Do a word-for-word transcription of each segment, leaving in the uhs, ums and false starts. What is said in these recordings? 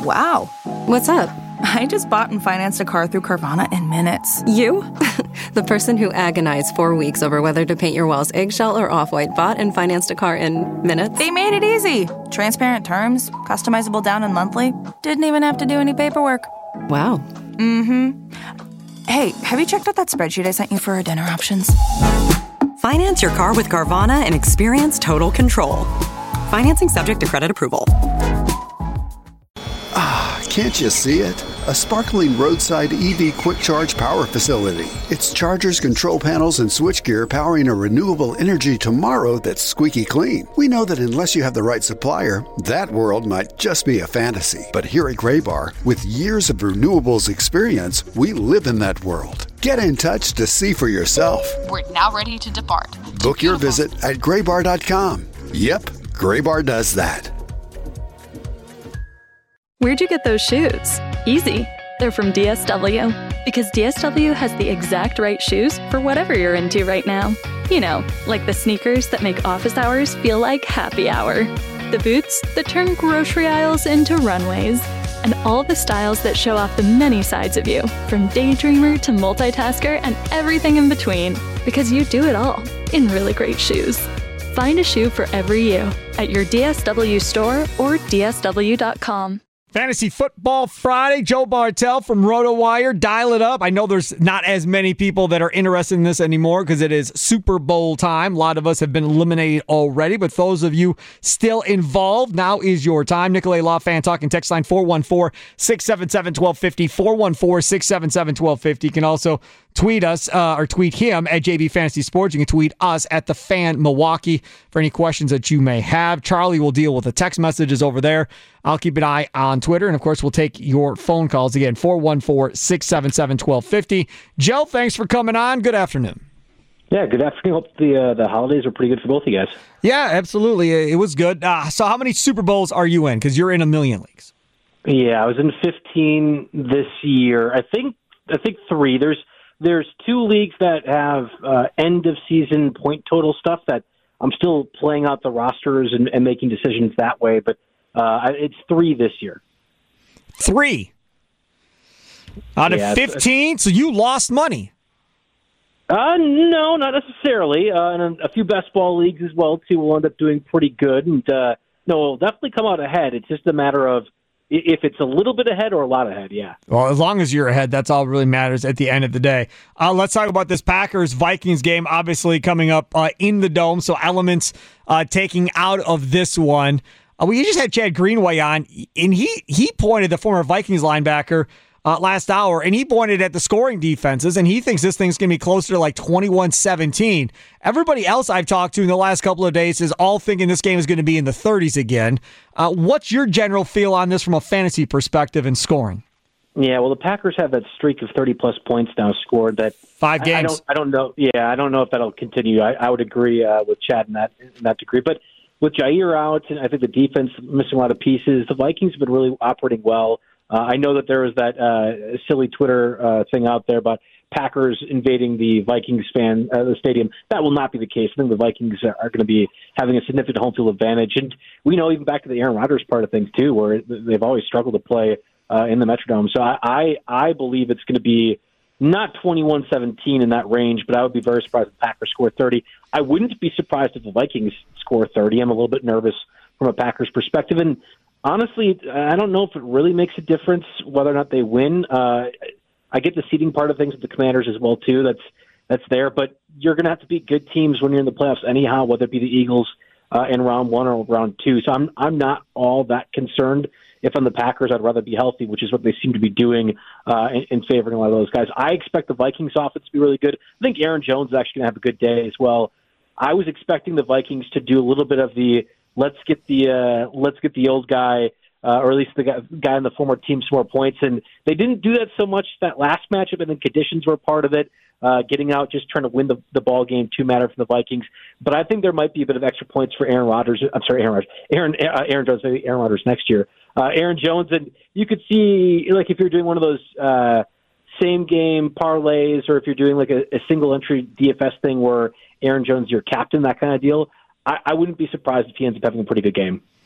Wow. What's up? I just bought and financed a car through Carvana in minutes. You? The person who agonized four weeks over whether to paint your walls eggshell or off-white bought and financed a car in minutes? They made it easy. Transparent terms, customizable down and monthly. Didn't even have to do any paperwork. Wow. Mm-hmm. Hey, have you checked out that spreadsheet I sent you for our dinner options? Finance your car with Carvana and experience total control. Financing subject to credit approval. Ah, can't you see it? A sparkling roadside E V quick charge power facility. It's chargers, control panels, and switchgear powering a renewable energy tomorrow that's squeaky clean. We know that unless you have the right supplier, that world might just be a fantasy. But here at Graybar, with years of renewables experience, we live in that world. Get in touch to see for yourself. We're now ready to depart. Book your visit at graybar dot com. Yep, Graybar does that. Where'd you get those shoes? Easy. They're from D S W. Because D S W has the exact right shoes for whatever you're into right now. You know, like the sneakers that make office hours feel like happy hour. The boots that turn grocery aisles into runways. And all the styles that show off the many sides of you, from daydreamer to multitasker and everything in between. Because you do it all in really great shoes. Find a shoe for every you at your D S W store or D S W dot com. Fantasy Football Friday. Joe Bartel from RotoWire. Dial it up. I know there's not as many people that are interested in this anymore because it is Super Bowl time. A lot of us have been eliminated already, but those of you still involved, now is your time. Nicolay Law Fan Talking text line four one four, six seven seven, one two five zero, four one four, six seven seven, one two five zero. You can also tweet us uh, or tweet him at J B Fantasy Sports. You can tweet us at The Fan Milwaukee for any questions that you may have. Charlie will deal with the text messages over there. I'll keep an eye on Twitter, and of course, we'll take your phone calls again, four one four, six seven seven, one two five zero. Joe, thanks for coming on. Good afternoon. Yeah, good afternoon. Hope the uh, the holidays are pretty good for both of you guys. Yeah, absolutely. It was good. Uh, so how many Super Bowls are you in? Because you're in a million leagues. Yeah, I was in fifteen this year. I think I think three. There's there's two leagues that have uh, end of season point total stuff that I'm still playing out the rosters and, and making decisions that way, but uh, it's three this year. Three out of yeah, fifteen. So you lost money. Uh, no, not necessarily. Uh, and a, a few best ball leagues as well too will end up doing pretty good, and uh, no, we'll definitely come out ahead. It's just a matter of if it's a little bit ahead or a lot ahead, yeah. Well, as long as you're ahead, that's all that really matters at the end of the day. Uh, let's talk about this Packers-Vikings game, obviously coming up uh, in the Dome, so elements uh, taking out of this one. Uh, we just had Chad Greenway on, and he, he pointed, the former Vikings linebacker, uh, last hour, and he pointed at the scoring defenses, and he thinks this thing's going to be closer to like twenty-one seventeen. Everybody else I've talked to in the last couple of days is all thinking this game is going to be in the thirties again. Uh, what's your general feel on this from a fantasy perspective and scoring? Yeah, well, the Packers have that streak of thirty-plus points now scored. That Five games. I, I, don't, I don't know. Yeah, I don't know if that'll continue. I, I would agree uh, with Chad in that in that degree. But with Jair out, and I think the defense missing a lot of pieces, the Vikings have been really operating well. Uh, I know that there was that uh, silly Twitter uh, thing out there about Packers invading the Vikings fan uh, the stadium. That will not be the case. I think the Vikings are, are going to be having a significant home field advantage. And we know even back to the Aaron Rodgers part of things, too, where they've always struggled to play uh, in the Metrodome. So I, I, I believe it's going to be not twenty-one seventeen in that range, but I would be very surprised if the Packers score thirty. I wouldn't be surprised if the Vikings score thirty. I'm a little bit nervous from a Packers perspective. And honestly, I don't know if it really makes a difference whether or not they win. Uh, I get the seeding part of things with the Commanders as well, too. That's that's there. But you're going to have to beat good teams when you're in the playoffs anyhow, whether it be the Eagles uh, in round one or round two. So I'm I'm not all that concerned. If I'm the Packers, I'd rather be healthy, which is what they seem to be doing uh, in, in favoring a lot of those guys. I expect the Vikings offense to be really good. I think Aaron Jones is actually going to have a good day as well. I was expecting the Vikings to do a little bit of the let's get the uh, let's get the old guy, uh, or at least the guy, guy on the former team, some more points, and they didn't do that so much that last matchup, and then conditions were part of it. Uh, getting out, just trying to win the, the ball game, too matter for the Vikings. But I think there might be a bit of extra points for Aaron Rodgers. I'm sorry, Aaron Rodgers. Aaron, uh, Aaron Jones, maybe Aaron Rodgers next year. Uh, Aaron Jones, and you could see, like, if you're doing one of those uh, same-game parlays, or if you're doing, like, a, a single-entry D F S thing where Aaron Jones is your captain, that kind of deal, I, I wouldn't be surprised if he ends up having a pretty good game.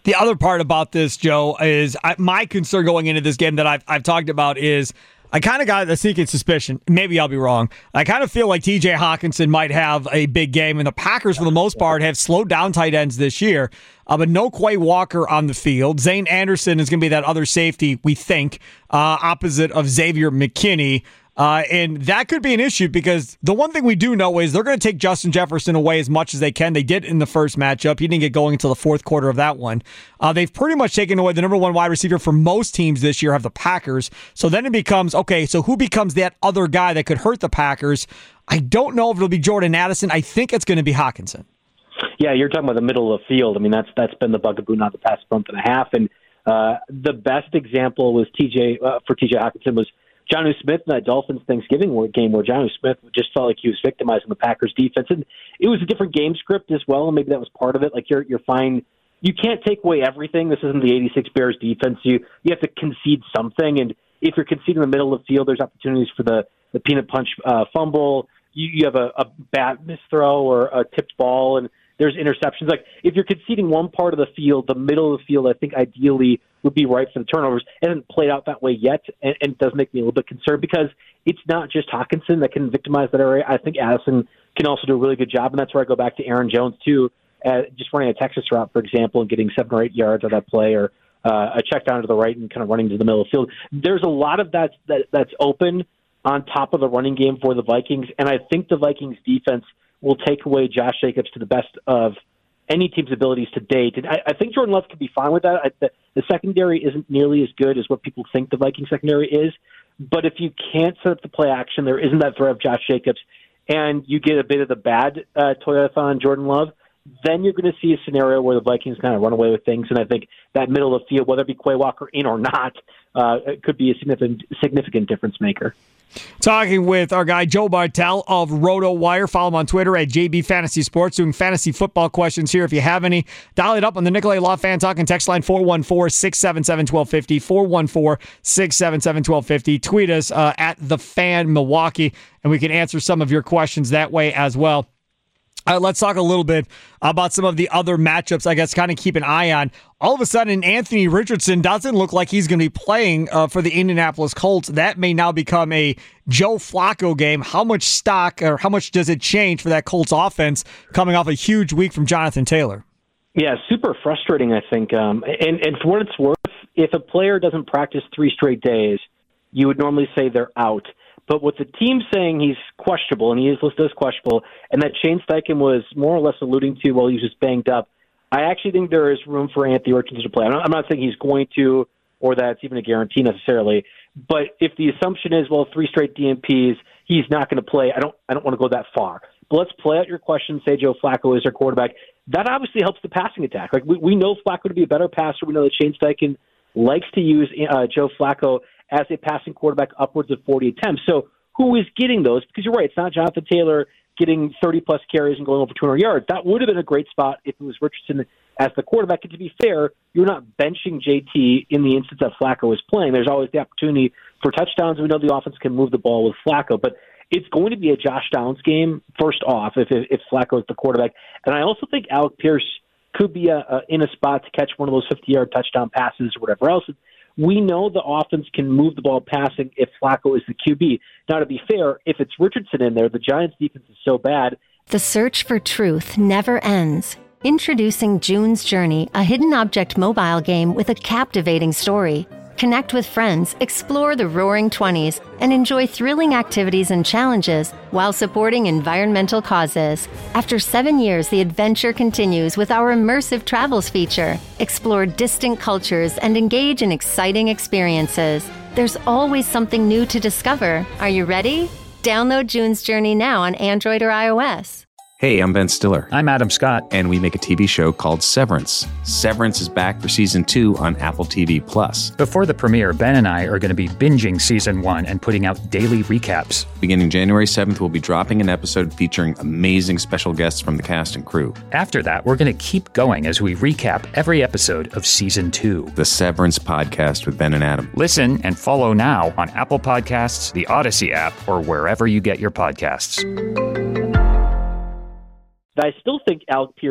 The other part about this, Joe, is I, my concern going into this game that I've, I've talked about is I kind of got a sneaking suspicion. Maybe I'll be wrong. I kind of feel like T J Hockenson might have a big game, and the Packers, for the most part, have slowed down tight ends this year. Uh, but no Quay Walker on the field. Zane Anderson is going to be that other safety, we think, uh, opposite of Xavier McKinney. Uh, and that could be an issue because the one thing we do know is they're going to take Justin Jefferson away as much as they can. They did in the first matchup. He didn't get going until the fourth quarter of that one. Uh, they've pretty much taken away the number one wide receiver for most teams this year, have the Packers. So then it becomes, okay, so who becomes that other guy that could hurt the Packers? I don't know if it'll be Jordan Addison. I think it's going to be Hockenson. Yeah, you're talking about the middle of the field. I mean, that's that's been the bugaboo now the past month and a half. And uh, the best example was T J uh, for T J Hockenson was Jonnu Smith in that Dolphins Thanksgiving game where Jonnu Smith just felt like he was victimizing the Packers defense. And it was a different game script as well, and maybe that was part of it. Like, you're you're fine. You can't take away everything. This isn't the eighty-six Bears defense. You you have to concede something. And if you're conceding the middle of the field, there's opportunities for the, the peanut punch uh, fumble. You, you have a, a bad misthrow or a tipped ball, and there's interceptions. Like, if you're conceding one part of the field, the middle of the field, I think ideally would be right for the turnovers. It hasn't played out that way yet, and, and it does make me a little bit concerned because it's not just Hockenson that can victimize that area. I think Addison can also do a really good job, and that's where I go back to Aaron Jones, too, uh, just running a Texas route, for example, and getting seven or eight yards on that play, or uh, a check down to the right and kind of running to the middle of the field. There's a lot of that, that that's open on top of the running game for the Vikings, and I think the Vikings defense will take away Josh Jacobs to the best of any team's abilities to date. And I, I think Jordan Love could be fine with that. I, the, the secondary isn't nearly as good as what people think the Vikings secondary is. But if you can't set up the play action, there isn't that threat of Josh Jacobs, and you get a bit of the bad uh, Toyota on Jordan Love, then you're going to see a scenario where the Vikings kind of run away with things. And I think that middle of the field, whether it be Quay Walker in or not, uh, it could be a significant, significant difference maker. Talking with our guy Joe Bartel of RotoWire. Follow him on Twitter at J B Fantasy Sports, doing fantasy football questions here. If you have any, dial it up on the Nicolay Law Fan Talk and text line four one four, six seven seven, one two five zero, four one four, six seven seven, one two five zero. Tweet us uh, at The Fan Milwaukee, and we can answer some of your questions that way as well. Uh, let's talk a little bit about some of the other matchups, I guess, kind of keep an eye on. All of a sudden, Anthony Richardson doesn't look like he's going to be playing uh, for the Indianapolis Colts. That may now become a Joe Flacco game. How much stock or how much does it change for that Colts offense coming off a huge week from Jonathan Taylor? Yeah, super frustrating, I think. Um, and, and for what it's worth, if a player doesn't practice three straight days, you would normally say they're out. But with the team saying he's questionable, and he is listed as questionable, and that Shane Steichen was more or less alluding to while he was just banged up, I actually think there is room for Anthony Richardson to play. I'm not saying he's going to, or that it's even a guarantee necessarily. But if the assumption is, well, three straight D N Ps, he's not going to play, I don't I don't want to go that far. But let's play out your question, say Joe Flacco is their quarterback. That obviously helps the passing attack. Like we, we know Flacco to be a better passer. We know that Shane Steichen likes to use uh, Joe Flacco as a passing quarterback upwards of forty attempts. So who is getting those? Because you're right, it's not Jonathan Taylor getting thirty-plus carries and going over two hundred yards. That would have been a great spot if it was Richardson as the quarterback. And to be fair, you're not benching J T in the instance that Flacco is playing. There's always the opportunity for touchdowns. We know the offense can move the ball with Flacco, but it's going to be a Josh Downs game, first off, if if, if Flacco is the quarterback. And I also think Alec Pierce could be a, a, in a spot to catch one of those fifty-yard touchdown passes or whatever else. We know the offense can move the ball passing if Flacco is the Q B. Now, to be fair, if it's Richardson in there, the Giants' defense is so bad. The search for truth never ends. Introducing June's Journey, a hidden object mobile game with a captivating story. Connect with friends, explore the Roaring Twenties, and enjoy thrilling activities and challenges while supporting environmental causes. After seven years, the adventure continues with our immersive travels feature. Explore distant cultures and engage in exciting experiences. There's always something new to discover. Are you ready? Download June's Journey now on Android or iOS. Hey, I'm Ben Stiller. I'm Adam Scott. And we make a T V show called Severance. Severance is back for season two on Apple T V Plus. Before the premiere, Ben and I are going to be binging season one and putting out daily recaps. Beginning January seventh, we'll be dropping an episode featuring amazing special guests from the cast and crew. After that, we're going to keep going as we recap every episode of season two. The Severance Podcast with Ben and Adam. Listen and follow now on Apple Podcasts, the Odyssey app, or wherever you get your podcasts. I still think Alec Pierce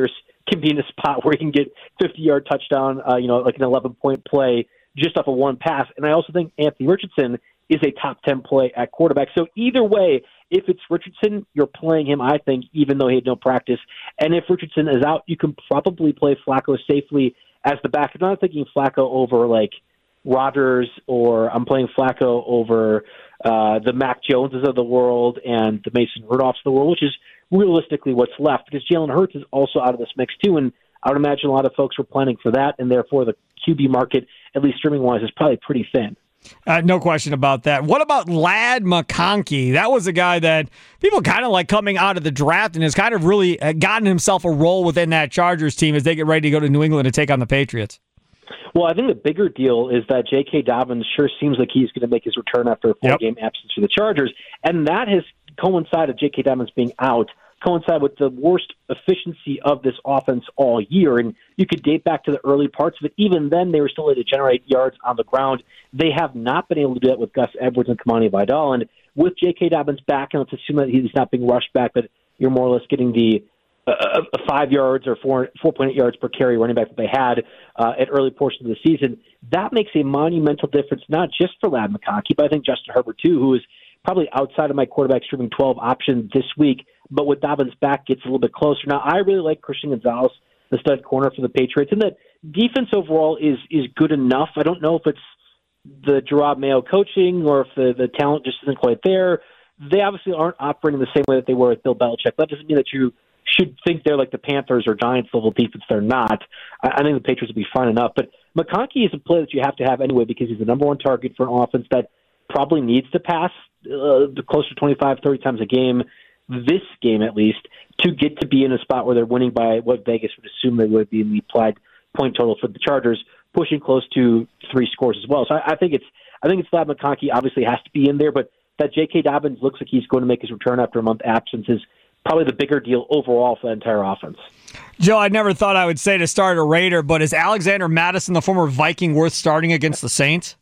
can be in a spot where he can get fifty-yard touchdown, uh, you know, like an eleven-point play just off of one pass. And I also think Anthony Richardson is a top ten play at quarterback. So either way, if it's Richardson, you're playing him, I think, even though he had no practice. And if Richardson is out, you can probably play Flacco safely as the back. I'm not thinking Flacco over, like, Rodgers, or I'm playing Flacco over uh, the Mac Joneses of the world and the Mason Rudolphs of the world, which is realistically what's left, because Jalen Hurts is also out of this mix too, and I would imagine a lot of folks were planning for that, and therefore the Q B market, at least streaming-wise, is probably pretty thin. Uh, no question about that. What about Ladd McConkey? That was a guy that people kind of like coming out of the draft and has kind of really gotten himself a role within that Chargers team as they get ready to go to New England to take on the Patriots. Well, I think the bigger deal is that J K. Dobbins sure seems like he's going to make his return after a four-game yep. absence for the Chargers, and that has coincided, J K. Dobbins being out, coincide with the worst efficiency of this offense all year. And you could date back to the early parts of it. Even then, they were still able to generate yards on the ground. They have not been able to do that with Gus Edwards and Kamani Vidal. And with J K. Dobbins back, and let's assume that he's not being rushed back, but you're more or less getting the uh, five yards or four, four point eight yards per carry running back that they had uh, at early portions of the season. That makes a monumental difference, not just for Ladd McConkey, but I think Justin Herbert, too, who is probably outside of my quarterback streaming twelve option this week, but with Dobbins back, gets a little bit closer. Now, I really like Christian Gonzalez, the stud corner for the Patriots, and that defense overall is is good enough. I don't know if it's the Gerard Mayo coaching or if the, the talent just isn't quite there. They obviously aren't operating the same way that they were with Bill Belichick. That doesn't mean that you should think they're like the Panthers or Giants level defense. They're not. I, I think the Patriots will be fine enough. But McConkey is a player that you have to have anyway because he's the number one target for an offense that probably needs to pass uh, close to twenty-five, thirty times a game, this game at least, to get to be in a spot where they're winning by what Vegas would assume they would be in the applied point total for the Chargers, pushing close to three scores as well. So I, I think it's I think it's Ladd McConkey obviously has to be in there, but that J K. Dobbins looks like he's going to make his return after a month absence is probably the bigger deal overall for the entire offense. Joe, I never thought I would say to start a Raider, but is Alexander Mattison, the former Viking, worth starting against the Saints?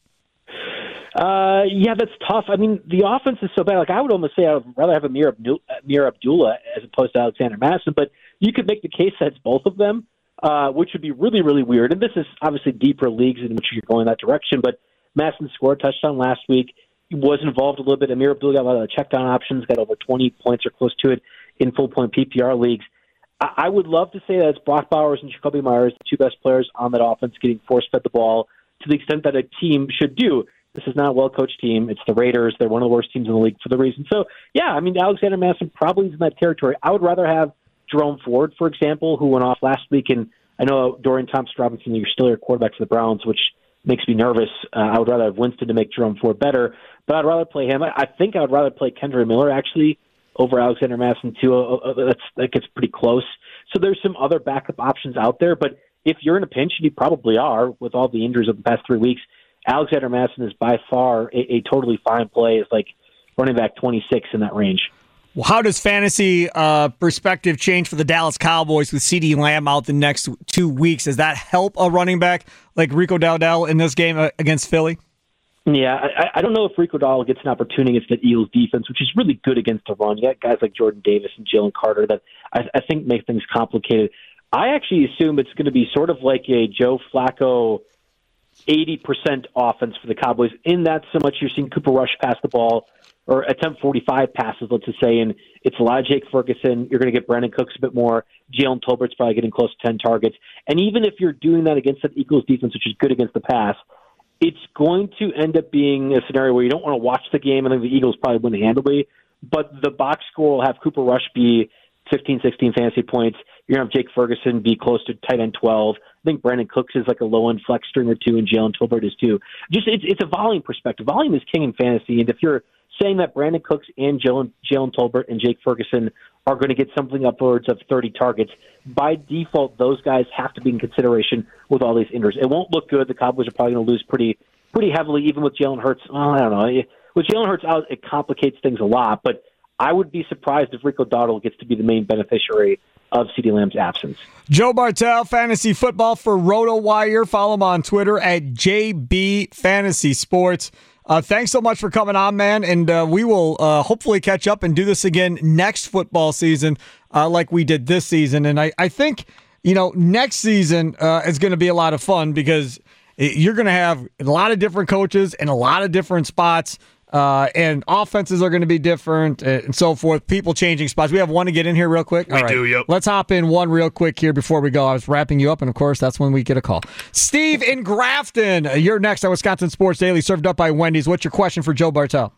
Uh, yeah, that's tough. I mean, the offense is so bad. Like, I would almost say I would rather have Amir, Abdul- Amir Abdullah as opposed to Alexander Mattison, but you could make the case that it's both of them, uh, which would be really, really weird. And this is obviously deeper leagues in which you're going that direction, but Mattison scored a touchdown last week. He was involved a little bit. Amir Abdullah got a lot of check down options, got over twenty points or close to it in full-point P P R leagues. I would love to say that it's Brock Bowers and Jacoby Myers, the two best players on that offense, getting force-fed the ball to the extent that a team should do. This is not a well-coached team. It's the Raiders. They're one of the worst teams in the league for the reason. So, yeah, I mean, Alexander Mattison probably is in that territory. I would rather have Jerome Ford, for example, who went off last week. And I know Dorian Thompson-Robinson, you're still your quarterback for the Browns, which makes me nervous. Uh, I would rather have Winston to make Jerome Ford better, but I'd rather play him. I, I think I would rather play Kendra Miller, actually, over Alexander Mattison, too. Uh, uh, that's, that gets pretty close. So there's some other backup options out there, but if you're in a pinch, and you probably are with all the injuries of the past three weeks, Alexander Mattison is by far a, a totally fine play. It's like running back twenty-six in that range. Well, how does fantasy uh, perspective change for the Dallas Cowboys with CeeDee Lamb out the next two weeks? Does that help a running back like Rico Dowdell in this game against Philly? Yeah, I, I don't know if Rico Dowdell gets an opportunity against the Eagles defense, which is really good against the run. You got guys like Jordan Davis and Jalen Carter that I, I think make things complicated. I actually assume it's going to be sort of like a Joe Flacco eighty percent offense for the Cowboys, in that so much you're seeing Cooper Rush pass the ball or attempt forty-five passes, let's just say, and it's a lot of Jake Ferguson. You're going to get Brandon Cooks a bit more. Jalen Tolbert's probably getting close to ten targets. And even if you're doing that against that Eagles defense, which is good against the pass, it's going to end up being a scenario where you don't want to watch the game. I think the Eagles probably win handily, but the box score will have Cooper Rush be fifteen, sixteen fantasy points. You're going to have Jake Ferguson be close to tight end twelve. I think Brandon Cooks is like a low-end flex stringer too, and Jalen Tolbert is too. Just it's, it's a volume perspective. Volume is king in fantasy, and if you're saying that Brandon Cooks and Jalen, Jalen Tolbert and Jake Ferguson are going to get something upwards of thirty targets, by default, those guys have to be in consideration with all these injuries. It won't look good. The Cowboys are probably going to lose pretty pretty heavily, even with Jalen Hurts. Well, I don't know. With Jalen Hurts out, it complicates things a lot, but I would be surprised if Rico Dowdell gets to be the main beneficiary of CeeDee Lamb's absence. Joe Bartel, fantasy football for RotoWire. Follow him on Twitter at J B Fantasy Sports. Uh, thanks so much for coming on, man, and uh, we will uh, hopefully catch up and do this again next football season uh, like we did this season. And I, I think you know, next season uh, is going to be a lot of fun because you're going to have a lot of different coaches in a lot of different spots. Uh, and offenses are going to be different and so forth. People changing spots. We have one to get in here real quick. We All right. do, yep. Let's hop in one real quick here before we go. I was wrapping you up, and of course, that's when we get a call. Steve in Grafton, you're next on Wisconsin Sports Daily, served up by Wendy's. What's your question for Joe Bartel?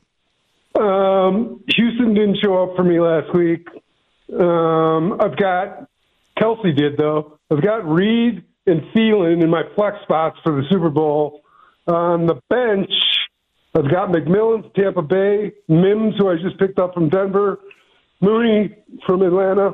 Um, Houston didn't show up for me last week. Um, I've got Kelsey did though. I've got Reed and Thielen in my flex spots for the Super Bowl. On the bench, I've got McMillan, Tampa Bay, Mims, who I just picked up from Denver, Mooney from Atlanta.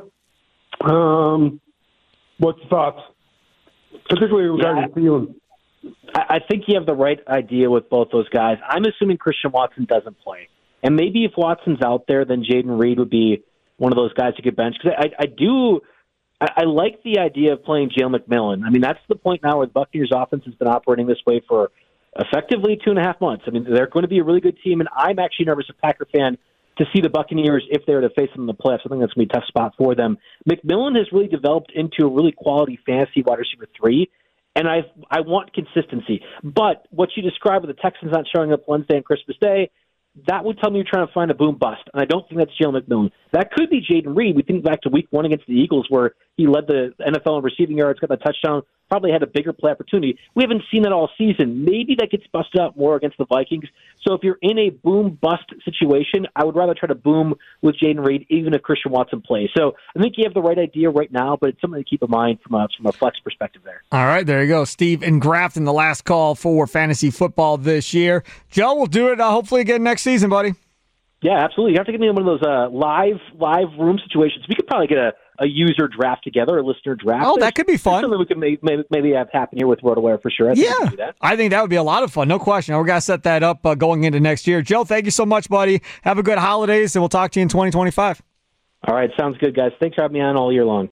Um, what's the thoughts? Particularly regarding yeah, Thielen. I think you have the right idea with both those guys. I'm assuming Christian Watson doesn't play. And maybe if Watson's out there, then Jaden Reed would be one of those guys who could bench. Because I, I do I, I like the idea of playing Jalen McMillan. I mean, that's the point now where the Buccaneers offense has been operating this way for effectively two and a half months. I mean, they're going to be a really good team, and I'm actually nervous as a Packer fan to see the Buccaneers if they were to face them in the playoffs. I think that's going to be a tough spot for them. McMillan has really developed into a really quality fantasy wide receiver three, and I I want consistency. But what you described with the Texans not showing up Wednesday and Christmas Day, that would tell me you're trying to find a boom bust, and I don't think that's Jalen McMillan. That could be Jaden Reed. We think back to week one against the Eagles where he led the N F L in receiving yards, got the touchdown, probably had a bigger play opportunity. We haven't seen that all season. Maybe that gets busted out more against the Vikings. So if you're in a boom-bust situation, I would rather try to boom with Jaden Reed, even if Christian Watson plays. So I think you have the right idea right now, but it's something to keep in mind from a, from a flex perspective there. All right, there you go. Steve in Grafton, the last call for fantasy football this year. Joe, we'll do it uh, hopefully again next season, buddy. Yeah, absolutely. You have to get me in one of those uh, live live room situations. We could probably get a, a user draft together, a listener draft. Oh, that could be fun. Something we could maybe, maybe, maybe have happen here with RotoWire for sure. I think yeah, we can do that. I think that would be a lot of fun. No question. We're going to set that up uh, going into next year. Joe, thank you so much, buddy. Have a good holidays, and we'll talk to you in twenty twenty-five. All right, sounds good, guys. Thanks for having me on all year long.